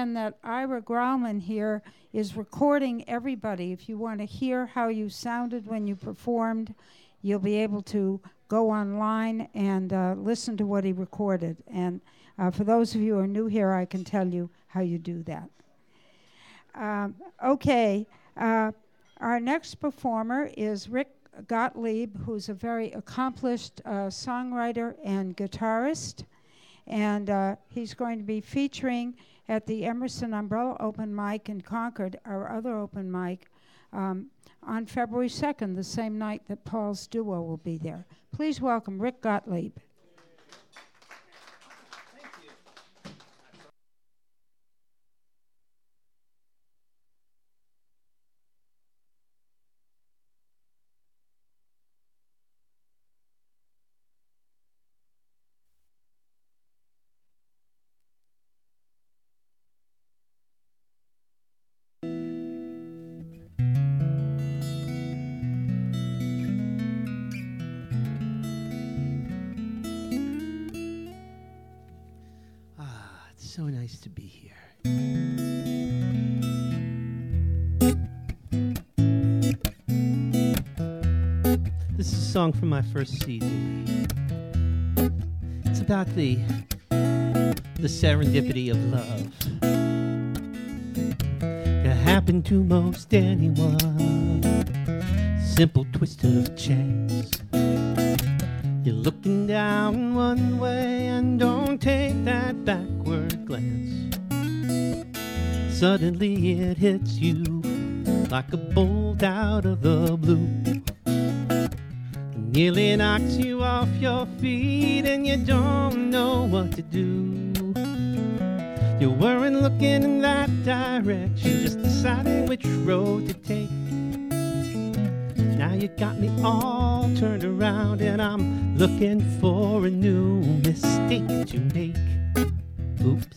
again that Ira Grauman here is recording everybody. If you want to hear how you sounded when you performed, you'll be able to go online and listen to what he recorded. And for those of you who are new here, I can tell you how you do that. Our next performer is Rick Gottlieb, who's a very accomplished songwriter and guitarist. And he's going to be featuring at the Emerson Umbrella Open Mic in Concord, our other open mic, on February 2nd, the same night that Paul's Duo will be there. Please welcome Rick Gottlieb. So nice to be here. This is a song from my first CD. It's about the serendipity of love. It happened to most anyone. Simple twist of chance. You're looking down one way and don't take that backward glance. Suddenly it hits you like a bolt out of the blue. It nearly knocks you off your feet and you don't know what to do. You weren't looking in that direction, just deciding which road to take. Now you got me all turned around and I'm looking for a new mistake to make. Oops.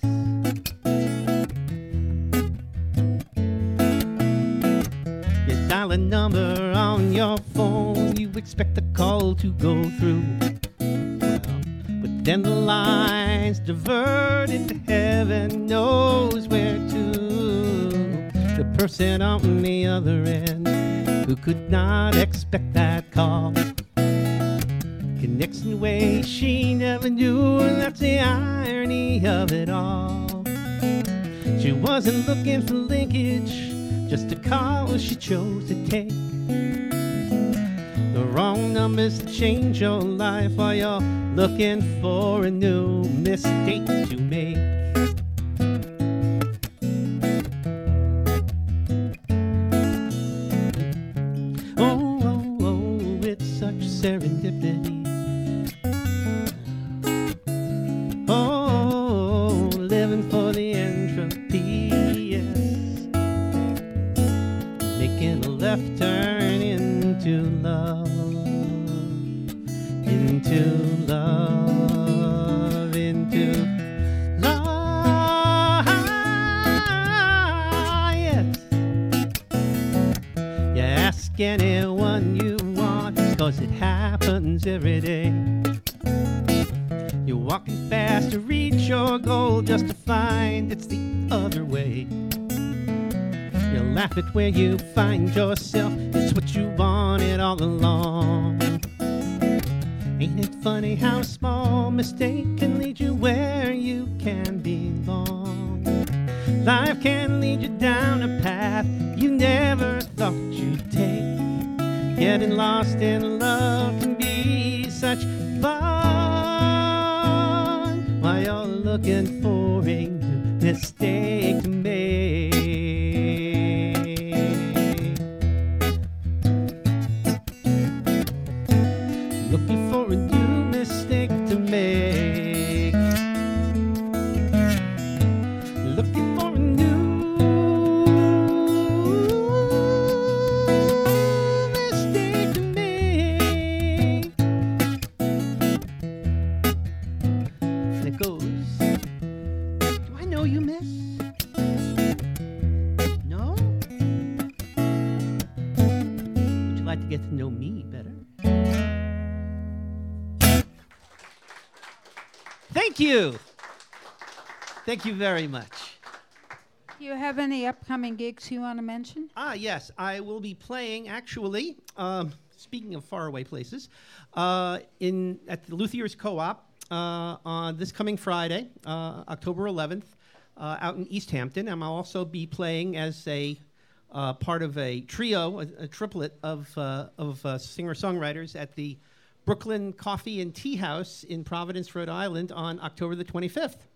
You dial a number on your phone, you expect the call to go through. Well, but then the line's diverted to heaven knows where to. The person on the other end who could not expect that call connects in ways she never knew, and that's the irony of it all. She wasn't looking for linkage, just a call she chose to take. The wrong numbers to change your life while you're looking for a new mistake to make. Serendipity. Oh, living for the entropy, yes. Making a left turn into love, into love, into love, yes. You ask anyone you want, 'cause it happens every day. You're walking fast to reach your goal just to find it's the other way. You laugh at where you find yourself, it's what you wanted all along. Ain't it funny how a small mistake can lead you where you can belong? Life can lead you down a path you never thought you'd take. Getting lost in love can be such fun while you're looking for a new mistake to make. Looking for a new mistake to make. Looking for a new to get to know me better. Thank you. Thank you very much. Do you have any upcoming gigs you want to mention? Yes. I will be playing, actually, speaking of faraway places, at the Luthier's Co-op on this coming Friday, October 11th, out in East Hampton. And I'll also be playing as a part of a trio, a triplet of singer-songwriters at the Brooklyn Coffee and Tea House in Providence, Rhode Island on October the 25th.